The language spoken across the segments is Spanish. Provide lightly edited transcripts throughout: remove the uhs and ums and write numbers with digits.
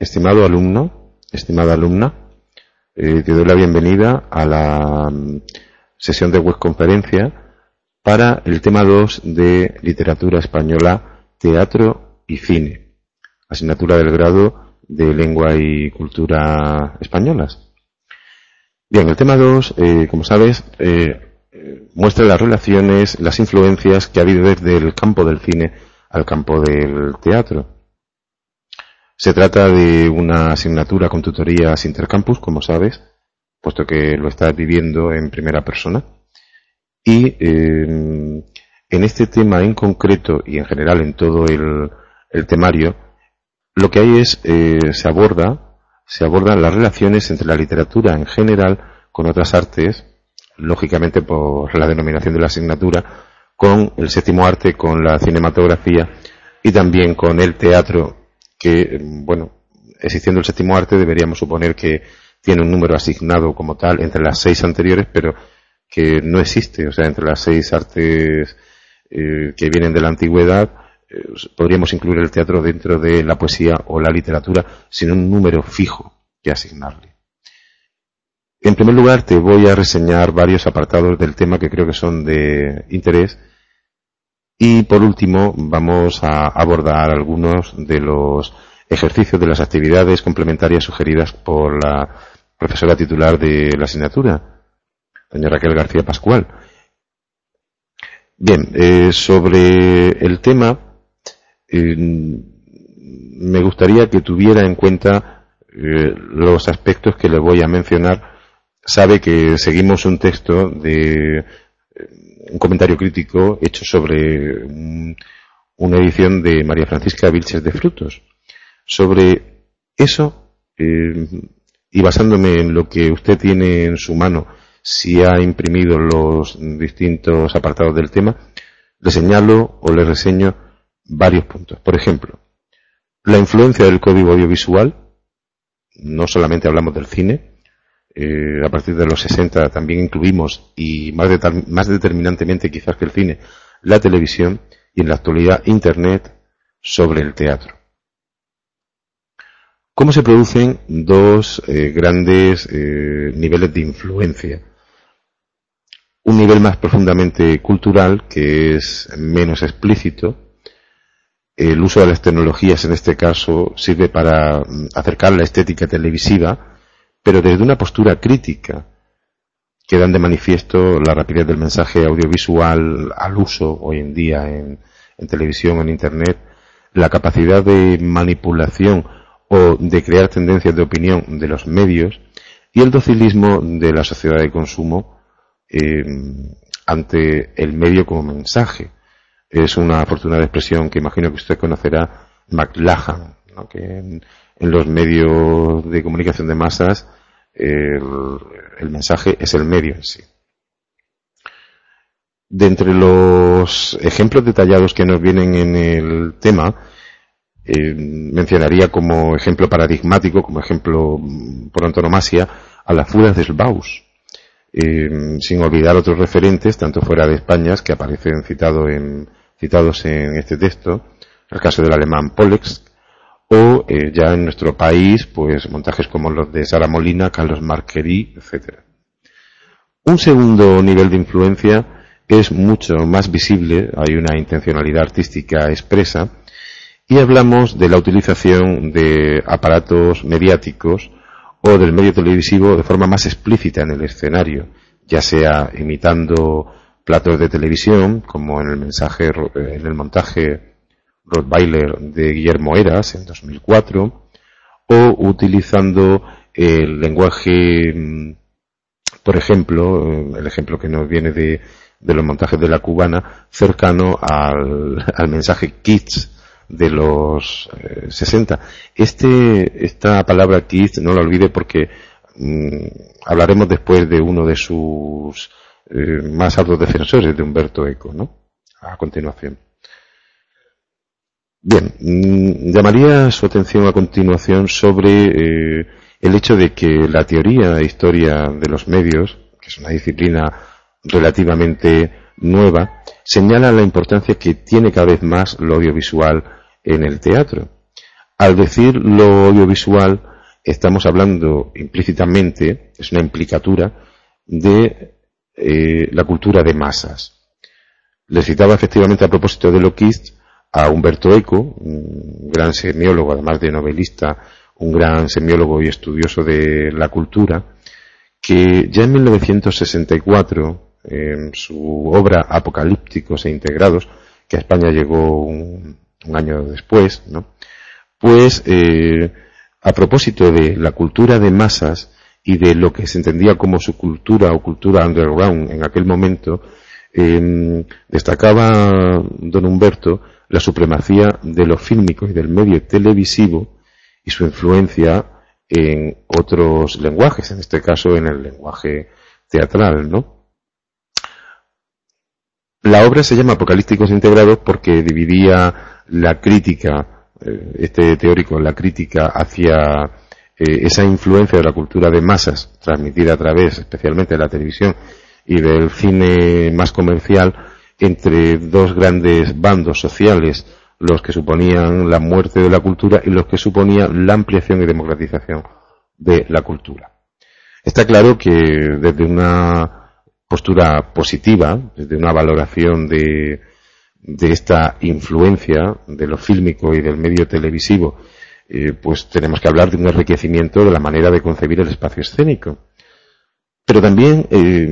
Estimado alumno, estimada alumna, te doy la bienvenida a la sesión de webconferencia para el tema 2 de Literatura Española, Teatro y Cine, asignatura del grado de Lengua y Cultura Españolas. Bien, el tema 2, como sabes, muestra las relaciones, las influencias que ha habido desde el campo del cine al campo del teatro. Se trata de una asignatura con tutorías intercampus, como sabes, puesto que lo estás viviendo en primera persona. Y en este tema en concreto y en general en todo el temario, lo que hay es, se abordan las relaciones entre la literatura en general con otras artes, lógicamente por la denominación de la asignatura, con el séptimo arte, con la cinematografía y también con el teatro, que, bueno, existiendo el séptimo arte deberíamos suponer que tiene un número asignado como tal entre las 6 anteriores, pero que no existe, o sea, entre las 6 artes que vienen de la antigüedad, podríamos incluir el teatro dentro de la poesía o la literatura sin un número fijo que asignarle. En primer lugar, te voy a reseñar varios apartados del tema que creo que son de interés. Y por último, vamos a abordar algunos de los ejercicios de las actividades complementarias sugeridas por la profesora titular de la asignatura, doña Raquel García Pascual. Bien, sobre el tema, me gustaría que tuviera en cuenta los aspectos que le voy a mencionar. Sabe que seguimos un texto de un comentario crítico hecho sobre una edición de María Francisca Vilches de Frutos. Sobre eso, y basándome en lo que usted tiene en su mano, si ha imprimido los distintos apartados del tema, le señalo o le reseño varios puntos. Por ejemplo, la influencia del código audiovisual. No solamente hablamos del cine, a partir de los 60 también incluimos, y más determinantemente quizás que el cine, la televisión y en la actualidad Internet sobre el teatro. ¿Cómo se producen dos grandes niveles de influencia? Un nivel más profundamente cultural, que es menos explícito. El uso de las tecnologías en este caso sirve para acercar la estética televisiva, pero desde una postura crítica, que dan de manifiesto la rapidez del mensaje audiovisual al uso hoy en día en televisión, en Internet, la capacidad de manipulación o de crear tendencias de opinión de los medios y el docilismo de la sociedad de consumo ante el medio como mensaje. Es una afortunada expresión que imagino que usted conocerá, McLuhan, ¿no? Que en los medios de comunicación de masas el mensaje es el medio en sí. De entre los ejemplos detallados que nos vienen en el tema, mencionaría como ejemplo paradigmático, como ejemplo por antonomasia, a las fugas del Bauhaus, sin olvidar otros referentes, tanto fuera de España, que aparecen citados en este texto, el caso del alemán Pollux, o ya en nuestro país, pues montajes como los de Sara Molina, Carlos Marquerí, etc. Un segundo nivel de influencia es mucho más visible, hay una intencionalidad artística expresa, y hablamos de la utilización de aparatos mediáticos o del medio televisivo de forma más explícita en el escenario, ya sea imitando platos de televisión, como en el montaje Rottweiler de Guillermo Heras en 2004, o utilizando el lenguaje, por ejemplo, el ejemplo que nos viene de los montajes de La Cubana, cercano al mensaje Kids de los 60. Esta palabra Kids no la olvide porque hablaremos después de uno de sus más altos defensores, de Umberto Eco, ¿no? A continuación. Bien, llamaría su atención a continuación sobre el hecho de que la teoría e historia de los medios, que es una disciplina relativamente nueva, señala la importancia que tiene cada vez más lo audiovisual en el teatro. Al decir lo audiovisual, estamos hablando implícitamente, es una implicatura, de la cultura de masas. Le citaba efectivamente a propósito de Locke a Umberto Eco, un gran semiólogo, además de novelista, un gran semiólogo y estudioso de la cultura, que ya en 1964, en su obra Apocalípticos e Integrados, que a España llegó un año después, ¿no? Pues a propósito de la cultura de masas y de lo que se entendía como su cultura o cultura underground en aquel momento, destacaba don Humberto la supremacía de lo fílmico y del medio televisivo y su influencia en otros lenguajes, en este caso en el lenguaje teatral, ¿no? La obra se llama Apocalípticos Integrados porque dividía la crítica, este teórico, la crítica hacia esa influencia de la cultura de masas transmitida a través especialmente de la televisión y del cine más comercial entre dos grandes bandos sociales, los que suponían la muerte de la cultura y los que suponían la ampliación y democratización de la cultura. Está claro que desde una postura positiva, desde una valoración de esta influencia de lo fílmico y del medio televisivo, pues tenemos que hablar de un enriquecimiento de la manera de concebir el espacio escénico. Pero también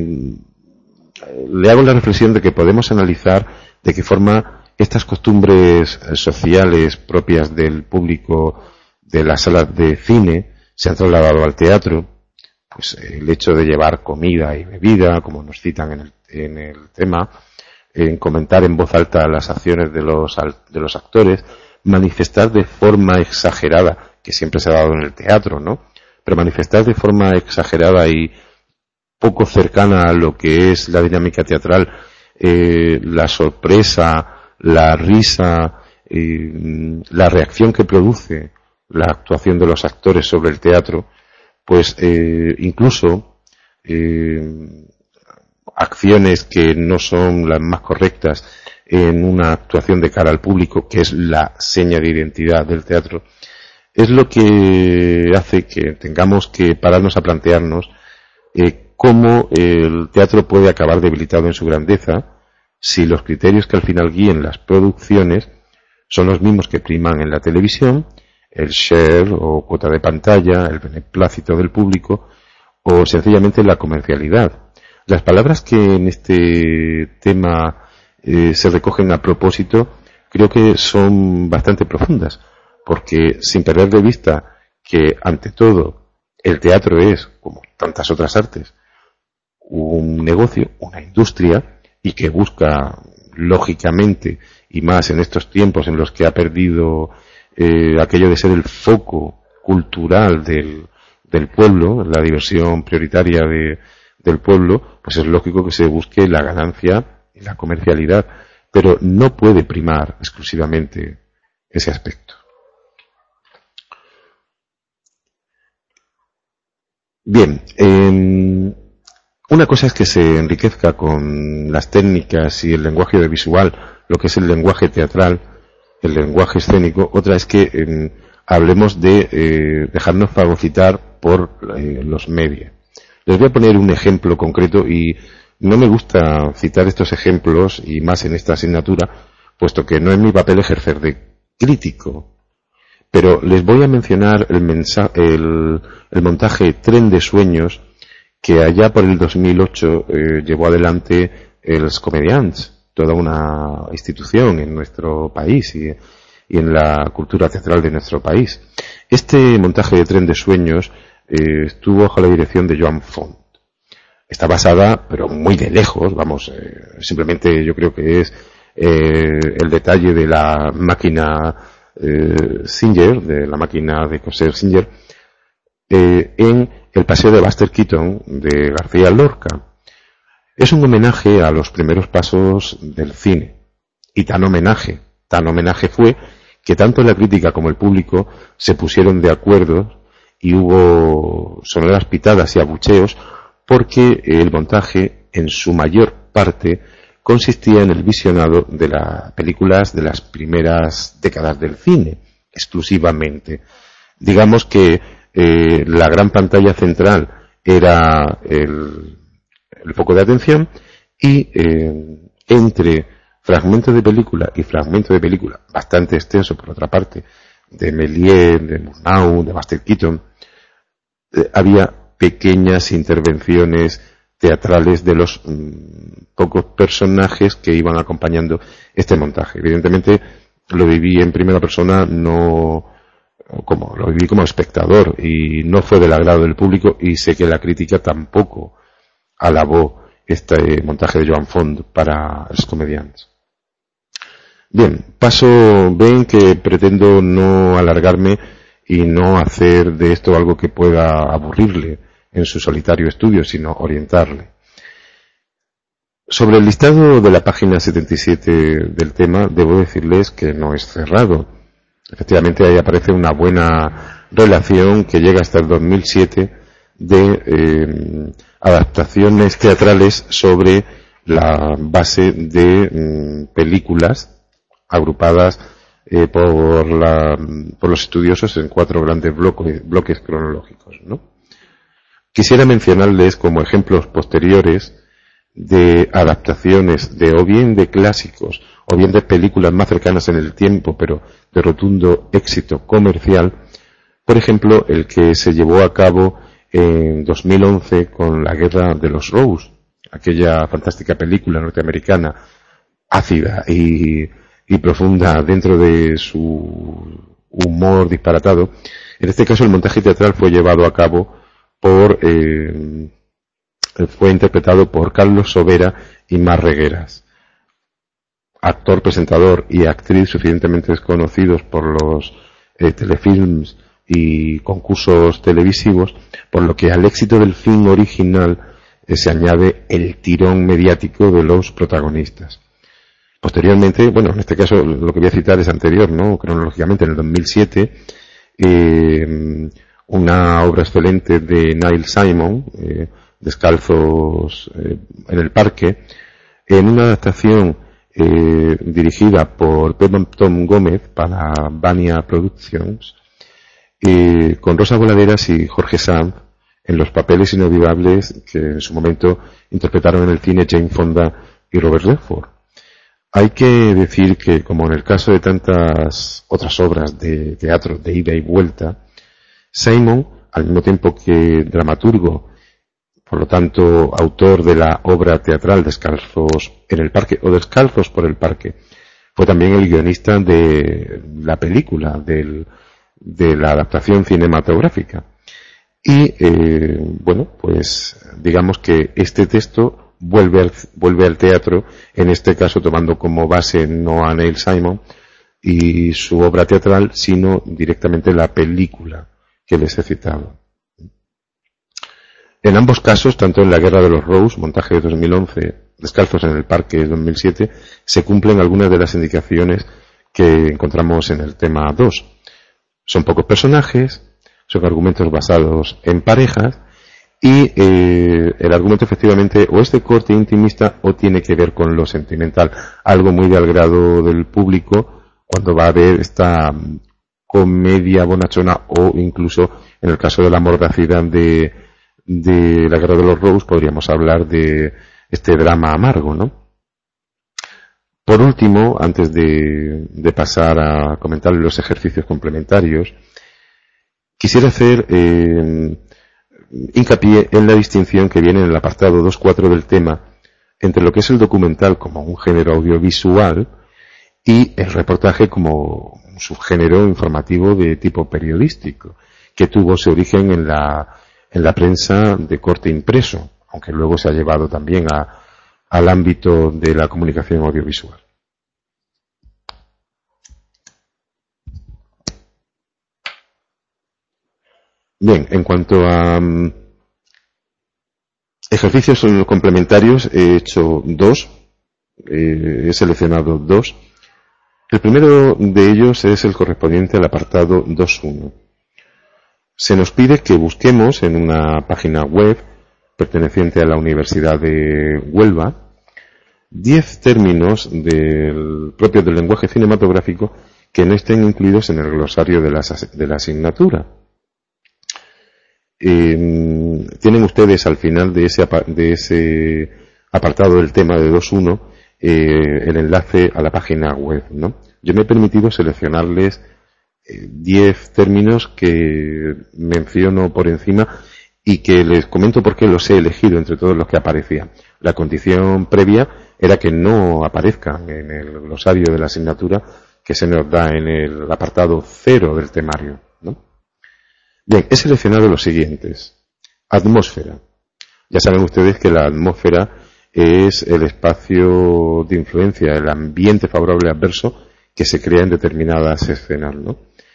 le hago la reflexión de que podemos analizar de qué forma estas costumbres sociales propias del público de las salas de cine se han trasladado al teatro. Pues el hecho de llevar comida y bebida, como nos citan en el tema, en comentar en voz alta las acciones de los actores, manifestar de forma exagerada, que siempre se ha dado en el teatro, ¿no? Pero manifestar de forma exagerada y poco cercana a lo que es la dinámica teatral, la sorpresa, la risa, la reacción que produce la actuación de los actores sobre el teatro, pues incluso acciones que no son las más correctas en una actuación de cara al público, que es la seña de identidad del teatro, es lo que hace que tengamos que pararnos a plantearnos cómo el teatro puede acabar debilitado en su grandeza si los criterios que al final guíen las producciones son los mismos que priman en la televisión, el share o cuota de pantalla, el beneplácito del público o sencillamente la comercialidad. Las palabras que en este tema se recogen a propósito creo que son bastante profundas, porque sin perder de vista que ante todo el teatro es, como tantas otras artes, un negocio, una industria, y que busca lógicamente, y más en estos tiempos en los que ha perdido aquello de ser el foco cultural del pueblo, la diversión prioritaria del pueblo, pues es lógico que se busque la ganancia y la comercialidad, pero no puede primar exclusivamente ese aspecto. Bien, una cosa es que se enriquezca con las técnicas y el lenguaje audiovisual, lo que es el lenguaje teatral, el lenguaje escénico. Otra es que hablemos de dejarnos fagocitar por los medios. Les voy a poner un ejemplo concreto y no me gusta citar estos ejemplos y más en esta asignatura, puesto que no es mi papel ejercer de crítico. Pero les voy a mencionar el montaje Tren de Sueños que allá por el 2008 llevó adelante els Comediants, toda una institución en nuestro país y en la cultura teatral de nuestro país. Este montaje de Tren de Sueños estuvo bajo la dirección de Joan Font. Está basada, pero muy de lejos, vamos, simplemente yo creo que es el detalle de la máquina Singer, de la máquina de coser Singer, en El paseo de Buster Keaton de García Lorca. Es un homenaje a los primeros pasos del cine. Y tan homenaje fue que tanto la crítica como el público se pusieron de acuerdo y hubo sonoras pitadas y abucheos porque el montaje en su mayor parte consistía en el visionado de las películas de las primeras décadas del cine, exclusivamente. Digamos que la gran pantalla central era el foco de atención y entre fragmento de película y fragmento de película bastante extenso, por otra parte, de Méliès, de Murnau, de Buster Keaton, había pequeñas intervenciones teatrales de los pocos personajes que iban acompañando este montaje. Evidentemente lo viví en primera persona, lo viví como espectador y no fue del agrado del público, y sé que la crítica tampoco alabó este montaje de Joan Font para los comediantes. Bien, ven que pretendo no alargarme y no hacer de esto algo que pueda aburrirle en su solitario estudio, sino orientarle. Sobre el listado de la página 77 del tema, debo decirles que no es cerrado. Efectivamente, ahí aparece una buena relación que llega hasta el 2007 de adaptaciones teatrales sobre la base de películas agrupadas por los estudiosos en 4 grandes bloques cronológicos, ¿no? Quisiera mencionarles como ejemplos posteriores de adaptaciones o bien de clásicos o bien de películas más cercanas en el tiempo, pero de rotundo éxito comercial. Por ejemplo, el que se llevó a cabo en 2011 con La Guerra de los Rose, aquella fantástica película norteamericana, ácida y profunda dentro de su humor disparatado. En este caso, el montaje teatral fue llevado a cabo fue interpretado por Carlos Sobera y Mar Regueras, actor, presentador y actriz suficientemente desconocidos por los telefilms y concursos televisivos, por lo que al éxito del film original se añade el tirón mediático de los protagonistas. Posteriormente, en este caso lo que voy a citar es anterior, ¿no? Cronológicamente, en el 2007, una obra excelente de Neil Simon, Descalzos en el parque, en una adaptación dirigida por Tom Gómez para Vania Productions, con Rosa Voladeras y Jorge Sanz en los papeles inolvidables que en su momento interpretaron en el cine Jane Fonda y Robert Redford. Hay que decir que, como en el caso de tantas otras obras de teatro de ida y vuelta, Simon, al mismo tiempo que dramaturgo, por lo tanto autor de la obra teatral Descalzos en el parque o Descalzos por el parque, fue también el guionista de la película, de la adaptación cinematográfica. Y, pues digamos que este texto vuelve al teatro, en este caso tomando como base no a Neil Simon y su obra teatral, sino directamente la película que les he citado. En ambos casos, tanto en La Guerra de los Rose, montaje de 2011, Descalzos en el parque de 2007, se cumplen algunas de las indicaciones que encontramos en el tema 2. Son pocos personajes, son argumentos basados en parejas, y el argumento efectivamente o es de corte intimista o tiene que ver con lo sentimental, algo muy del grado del público cuando va a ver esta comedia bonachona, o incluso en el caso de la mordacidad de La Guerra de los Rose podríamos hablar de este drama amargo, ¿no? Por último, antes de pasar a comentar los ejercicios complementarios, quisiera hacer hincapié en la distinción que viene en el apartado 2.4 del tema entre lo que es el documental como un género audiovisual y el reportaje como un subgénero informativo de tipo periodístico, que tuvo su origen en la prensa de corte impreso, aunque luego se ha llevado también al ámbito de la comunicación audiovisual. Bien, en cuanto a ejercicios complementarios, he hecho 2, he seleccionado 2. El primero de ellos es el correspondiente al apartado 2.1. Se nos pide que busquemos en una página web perteneciente a la Universidad de Huelva 10 términos propios del lenguaje cinematográfico que no estén incluidos en el glosario de la asignatura. Tienen ustedes al final de ese apartado del tema de 2.1 el enlace a la página web, ¿no? Yo me he permitido seleccionarles 10 términos que menciono por encima y que les comento por qué los he elegido entre todos los que aparecían. La condición previa era que no aparezcan en el glosario de la asignatura que se nos da en el apartado 0 del temario, ¿no? Bien, he seleccionado los siguientes. Atmósfera. Ya saben ustedes que la atmósfera es el espacio de influencia, el ambiente favorable adverso que se crea en determinadas escenas, ¿no?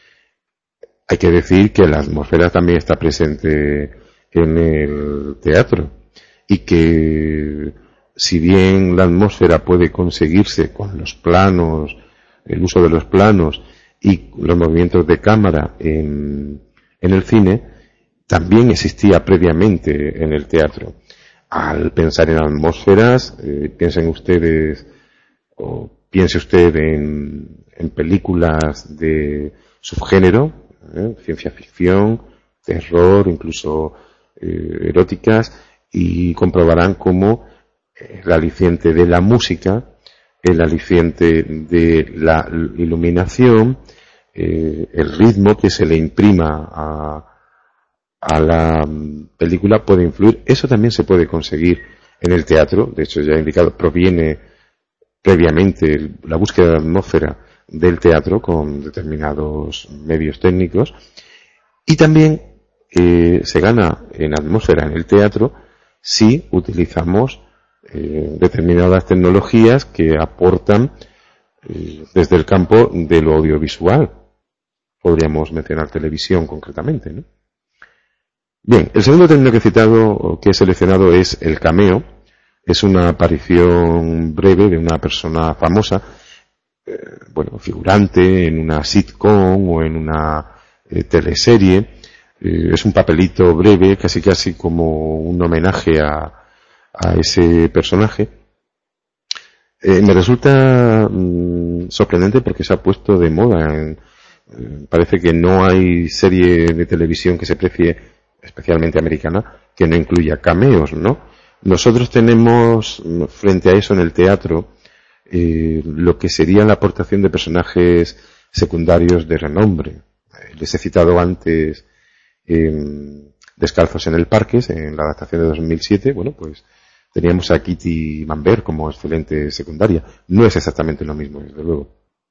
Hay que decir que la atmósfera también está presente en el teatro y que si bien la atmósfera puede conseguirse con los planos, el uso de los planos y los movimientos de cámara en el cine, también existía previamente en el teatro. Al pensar en atmósferas, piensen ustedes o piense usted en películas de subgénero, ciencia ficción, terror, incluso eróticas, y comprobarán cómo el aliciente de la música, el aliciente de la iluminación, el ritmo que se le imprima a la película puede influir. Eso también se puede conseguir en el teatro. De hecho, ya he indicado, proviene previamente la búsqueda de atmósfera del teatro con determinados medios técnicos. Y también se gana en atmósfera en el teatro si utilizamos determinadas tecnologías que aportan desde el campo de lo audiovisual. Podríamos mencionar televisión concretamente, ¿no? Bien, el segundo término que he citado o que he seleccionado es el cameo. Es una aparición breve de una persona famosa, figurante en una sitcom o en una teleserie. Es un papelito breve, casi como un homenaje a ese personaje. Me resulta sorprendente porque se ha puesto de moda. Parece que no hay serie de televisión que se precie, especialmente americana, que no incluya cameos, ¿no? Nosotros tenemos frente a eso en el teatro lo que sería la aportación de personajes secundarios de renombre. Les he citado antes Descalzos en el parque, en la adaptación de 2007. Bueno, pues teníamos a Kitty Manver como excelente secundaria. No es exactamente lo mismo, desde luego.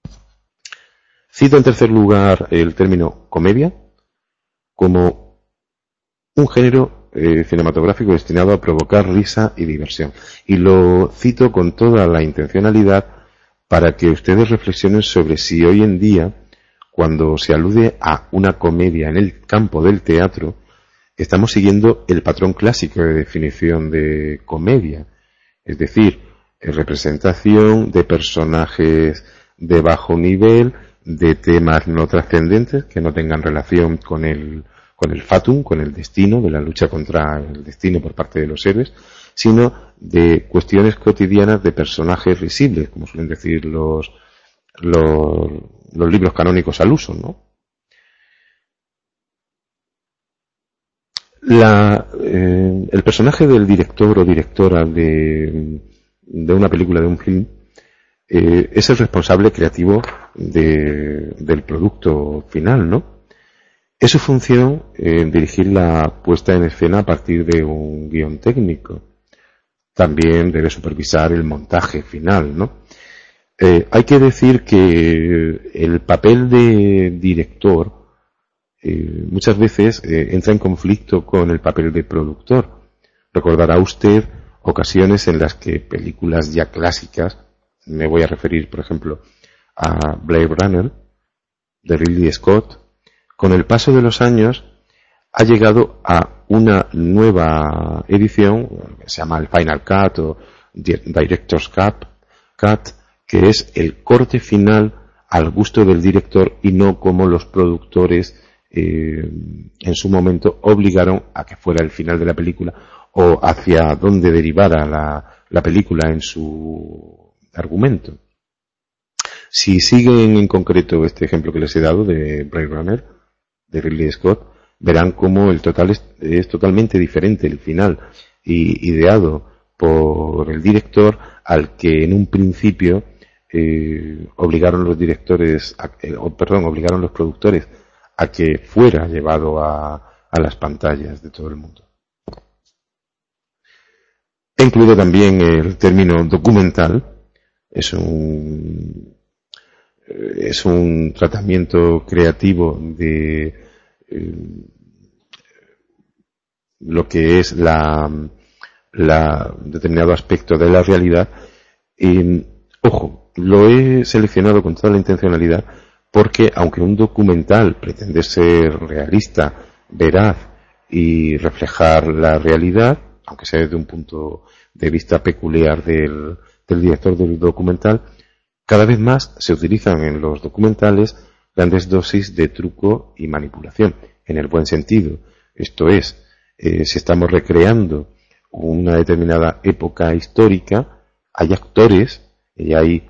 Cito en tercer lugar el término comedia como un género cinematográfico destinado a provocar risa y diversión. Y lo cito con toda la intencionalidad para que ustedes reflexionen sobre si hoy en día, cuando se alude a una comedia en el campo del teatro, estamos siguiendo el patrón clásico de definición de comedia. Es decir, representación de personajes de bajo nivel, de temas no trascendentes que no tengan relación con el fatum, con el destino, de la lucha contra el destino por parte de los héroes, sino de cuestiones cotidianas de personajes risibles, como suelen decir los libros canónicos al uso, ¿no? El personaje del director o directora de una película, de un film, es el responsable creativo del producto final, ¿no? Es su función dirigir la puesta en escena a partir de un guión técnico. También debe supervisar el montaje final, ¿no? Hay que decir que el papel de director muchas veces entra en conflicto con el papel de productor. Recordará usted ocasiones en las que películas ya clásicas, me voy a referir, por ejemplo, a Blade Runner, de Ridley Scott, con el paso de los años ha llegado a una nueva edición, que se llama el Final Cut o Director's Cut, que es el corte final al gusto del director y no como los productores en su momento obligaron a que fuera el final de la película o hacia donde derivara la película en su argumento. Si siguen en concreto este ejemplo que les he dado de Blade Runner, de Ridley Scott, verán cómo el total es totalmente diferente el final, y ideado por el director, al que en un principio obligaron los productores a que fuera llevado a las pantallas de todo el mundo. He incluido también el término documental. Es un tratamiento creativo de lo que es la determinado aspecto de la realidad. Ojo, lo he seleccionado con toda la intencionalidad porque, aunque un documental pretende ser realista, veraz y reflejar la realidad, aunque sea desde un punto de vista peculiar del director del documental, cada vez más se utilizan en los documentales grandes dosis de truco y manipulación, en el buen sentido. Esto es, si estamos recreando una determinada época histórica, hay actores y hay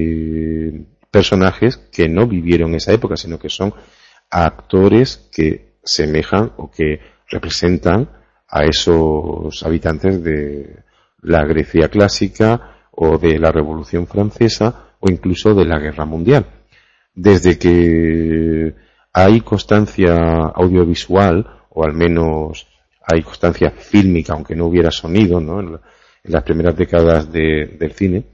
personajes que no vivieron esa época, sino que son actores que semejan o que representan a esos habitantes de la Grecia clásica o de la Revolución Francesa o incluso de la Guerra Mundial. Desde que hay constancia audiovisual, o al menos hay constancia fílmica, aunque no hubiera sonido, ¿no? En las primeras décadas del cine,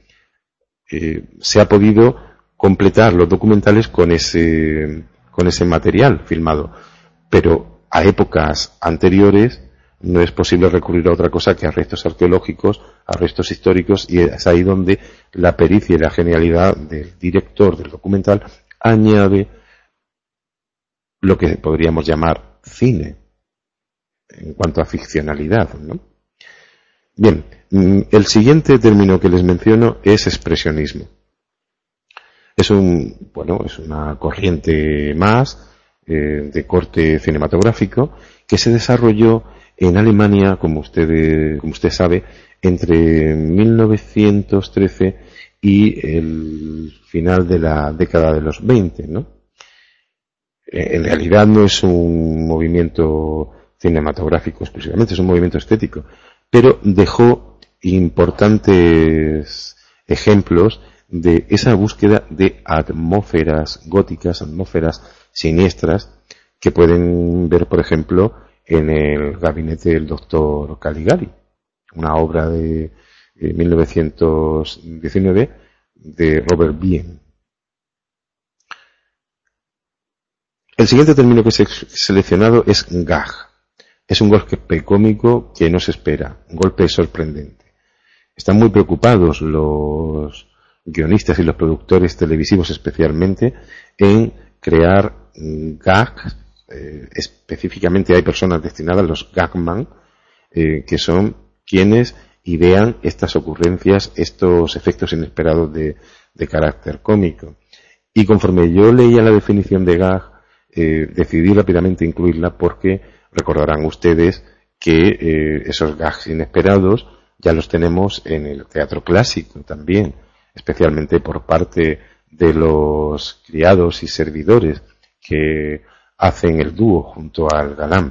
se ha podido completar los documentales con ese material filmado. Pero a épocas anteriores no es posible recurrir a otra cosa que a restos arqueológicos, a restos históricos, y es ahí donde la pericia y la genialidad del director del documental añade lo que podríamos llamar cine en cuanto a ficcionalidad, ¿no? Bien, el siguiente término que les menciono es expresionismo. Es una corriente más de corte cinematográfico que se desarrolló en Alemania, como usted sabe, entre 1913 y el final de la década de los 20, ¿no? En realidad no es un movimiento cinematográfico exclusivamente, es un movimiento estético, pero dejó importantes ejemplos de esa búsqueda de atmósferas góticas, atmósferas siniestras, que pueden ver, por ejemplo, en el gabinete del doctor Caligari, una obra de 1919 de Robert Bien. El siguiente término que he seleccionado es gag. Es un golpe cómico que no se espera, un golpe sorprendente. Están muy preocupados los guionistas y los productores televisivos especialmente en crear gags. Específicamente hay personas destinadas, los gagman, que son quienes idean estas ocurrencias, estos efectos inesperados de carácter cómico. Y conforme yo leía la definición de gag, decidí rápidamente incluirla porque recordarán ustedes que esos gags inesperados ya los tenemos en el teatro clásico también, especialmente por parte de los criados y servidores que hacen el dúo junto al galán.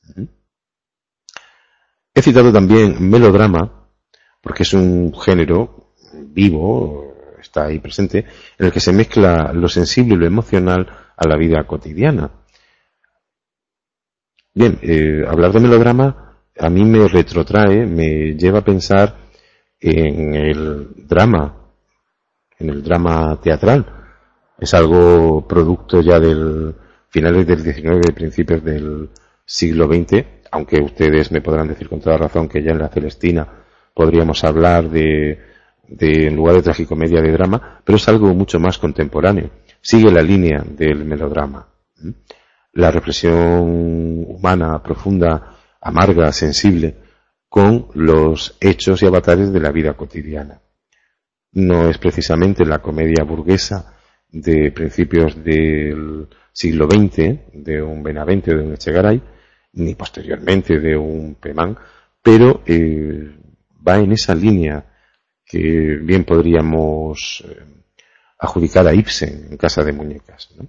He citado también melodrama porque es un género vivo, está ahí presente, en el que se mezcla lo sensible y lo emocional a la vida cotidiana. Bien, hablar de melodrama a mí me retrotrae, me lleva a pensar en el drama teatral. Es algo producto ya del finales del XIX y principios del siglo XX, aunque ustedes me podrán decir con toda razón que ya en la Celestina podríamos hablar de en lugar de tragicomedia, de drama, pero es algo mucho más contemporáneo. Sigue la línea del melodrama. La reflexión humana profunda, amarga, sensible, con los hechos y avatares de la vida cotidiana. No es precisamente la comedia burguesa de principios del siglo XX, de un Benavente o de un Echegaray, ni posteriormente de un Pemán, pero va en esa línea que bien podríamos adjudicar a Ibsen en Casa de Muñecas, ¿no?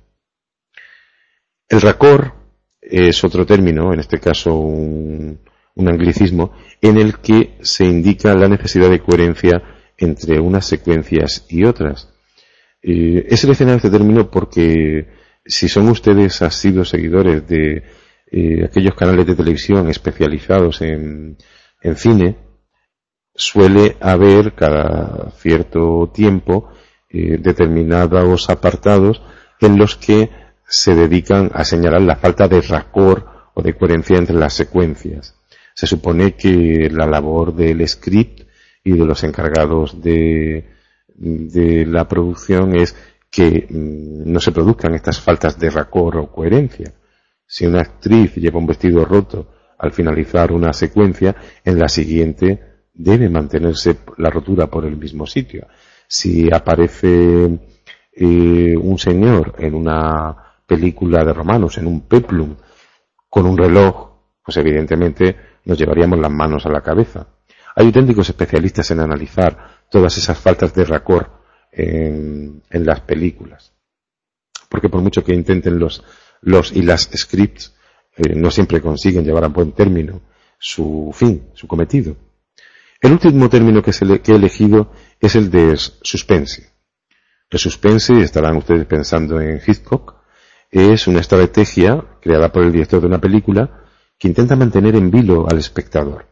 El raccord es otro término, en este caso un anglicismo, en el que se indica la necesidad de coherencia entre unas secuencias y otras. He seleccionado este término porque si son ustedes asiduos seguidores de aquellos canales de televisión especializados en cine, suele haber cada cierto tiempo determinados apartados en los que se dedican a señalar la falta de raccord o de coherencia entre las secuencias. Se supone que la labor del script y de los encargados de la producción es que no se produzcan estas faltas de raccord o coherencia. Si una actriz lleva un vestido roto al finalizar una secuencia, en la siguiente debe mantenerse la rotura por el mismo sitio. Si aparece un señor en una película de romanos, en un peplum, con un reloj, pues evidentemente nos llevaríamos las manos a la cabeza. Hay auténticos especialistas en analizar todas esas faltas de raccord en las películas. Porque por mucho que intenten los y las scripts, no siempre consiguen llevar a buen término su fin, su cometido. El último término que he elegido es el de suspense. El suspense, estarán ustedes pensando en Hitchcock, es una estrategia creada por el director de una película que intenta mantener en vilo al espectador,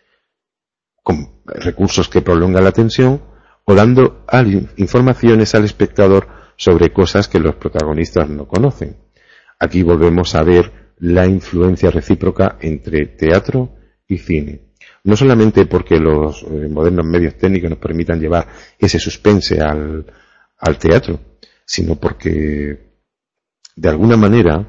con recursos que prolongan la tensión o dando informaciones al espectador sobre cosas que los protagonistas no conocen. Aquí volvemos a ver la influencia recíproca entre teatro y cine. No solamente porque los modernos medios técnicos nos permitan llevar ese suspense al teatro, sino porque de alguna manera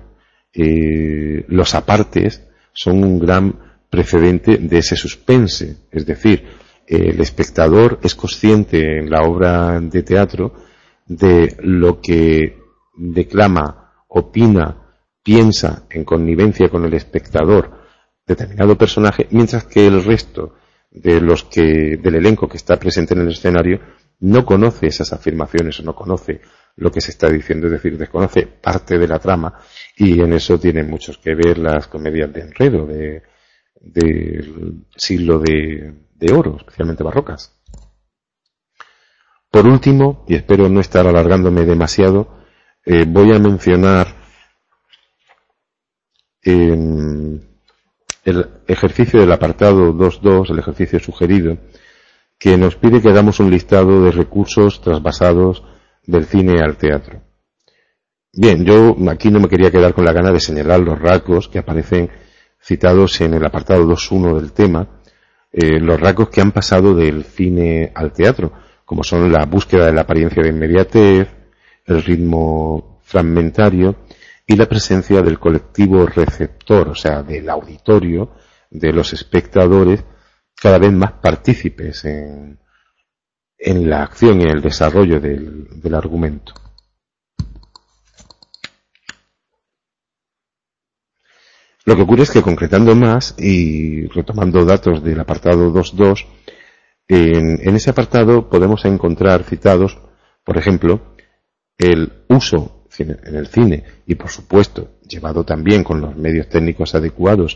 los apartes son un gran precedente de ese suspense. Es decir, el espectador es consciente en la obra de teatro de lo que declama, opina, piensa en connivencia con el espectador determinado personaje, mientras que el resto del elenco que está presente en el escenario no conoce esas afirmaciones o no conoce lo que se está diciendo, es decir, desconoce parte de la trama, y en eso tienen muchos que ver las comedias de enredo del siglo de oro, especialmente barrocas. Por último, y espero no estar alargándome demasiado, voy a mencionar el ejercicio del apartado 2.2, el ejercicio sugerido, que nos pide que hagamos un listado de recursos trasvasados del cine al teatro. Bien, yo aquí no me quería quedar con la gana de señalar los rasgos que aparecen citados en el apartado 2.1 del tema, los rasgos que han pasado del cine al teatro, como son la búsqueda de la apariencia de inmediatez, el ritmo fragmentario y la presencia del colectivo receptor, o sea, del auditorio, de los espectadores, cada vez más partícipes en la acción y en el desarrollo del argumento. Lo que ocurre es que, concretando más y retomando datos del apartado 2.2, en ese apartado podemos encontrar citados, por ejemplo, el uso en el cine y, por supuesto, llevado también con los medios técnicos adecuados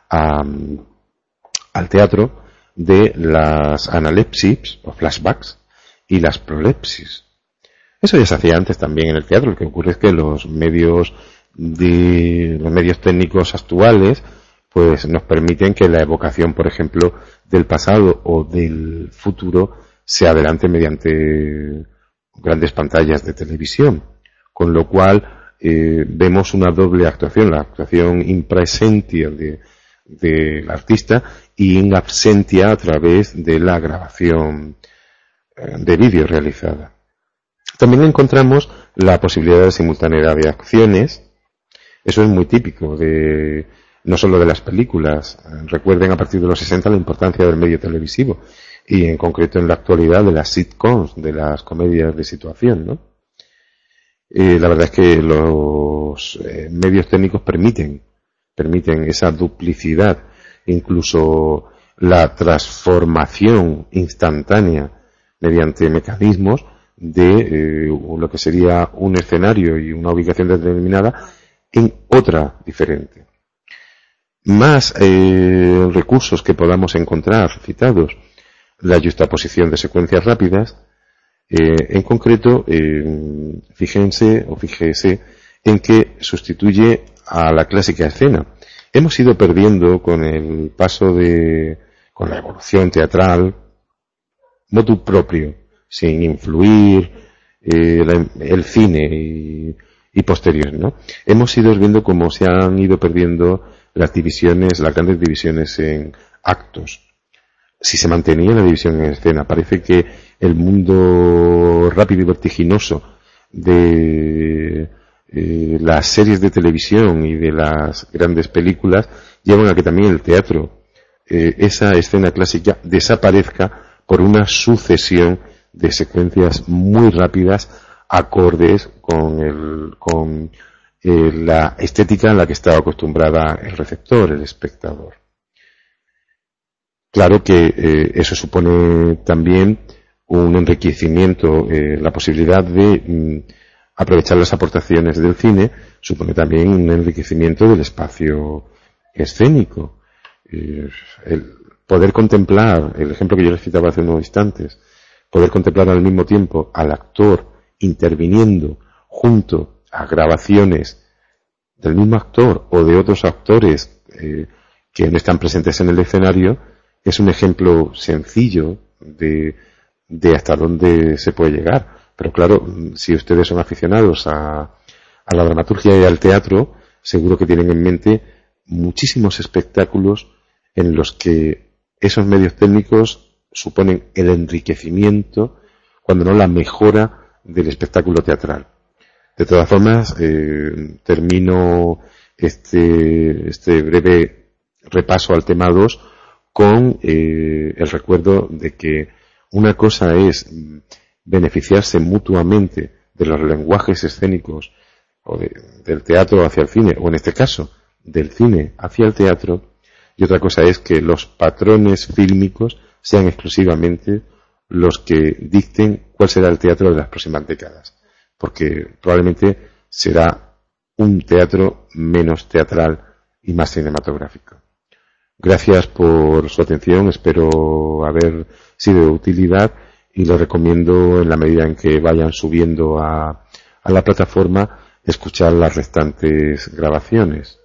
al teatro, de las analepsis o flashbacks y las prolepsis. Eso ya se hacía antes también en el teatro. Lo que ocurre es que los medios técnicos actuales pues nos permiten que la evocación, por ejemplo, del pasado o del futuro se adelante mediante grandes pantallas de televisión, con lo cual vemos una doble actuación, la actuación in presentia del artista y in absentia a través de la grabación de vídeo realizada. También encontramos la posibilidad de simultaneidad de acciones. Eso es muy típico no solo de las películas. Recuerden a partir de los 60 la importancia del medio televisivo y en concreto en la actualidad de las sitcoms, de las comedias de situación, ¿no? La verdad es que los medios técnicos permiten esa duplicidad, incluso la transformación instantánea mediante mecanismos de lo que sería un escenario y una ubicación determinada en otra diferente. Más recursos que podamos encontrar citados: la yuxtaposición de secuencias rápidas. En concreto, fíjese en que sustituye a la clásica escena. Hemos ido perdiendo con el paso con la evolución teatral, motu propio, sin influir el cine y posterior, ¿no? Hemos ido viendo cómo se han ido perdiendo las grandes divisiones en actos. Si se mantenía la división en escena, parece que el mundo rápido y vertiginoso de las series de televisión y de las grandes películas llevan a que también el teatro, esa escena clásica, desaparezca por una sucesión de secuencias muy rápidas, acordes con la estética en la que estaba acostumbrada el receptor, el espectador. Claro que eso supone también un enriquecimiento, la posibilidad de aprovechar las aportaciones del cine, supone también un enriquecimiento del espacio escénico. El poder contemplar, el ejemplo que yo les citaba hace unos instantes, poder contemplar al mismo tiempo al actor interviniendo junto a grabaciones del mismo actor o de otros actores que no están presentes en el escenario, es un ejemplo sencillo de hasta dónde se puede llegar. Pero claro, si ustedes son aficionados a la dramaturgia y al teatro, seguro que tienen en mente muchísimos espectáculos en los que esos medios técnicos suponen el enriquecimiento, cuando no la mejora del espectáculo teatral. De todas formas, termino este breve repaso al tema 2 con el recuerdo de que una cosa es beneficiarse mutuamente de los lenguajes escénicos o del teatro hacia el cine, o en este caso del cine hacia el teatro, y otra cosa es que los patrones fílmicos sean exclusivamente los que dicten cuál será el teatro de las próximas décadas, porque probablemente será un teatro menos teatral y más cinematográfico. Gracias por su atención, espero haber sido de utilidad y les recomiendo, en la medida en que vayan subiendo a la plataforma, escuchar las restantes grabaciones.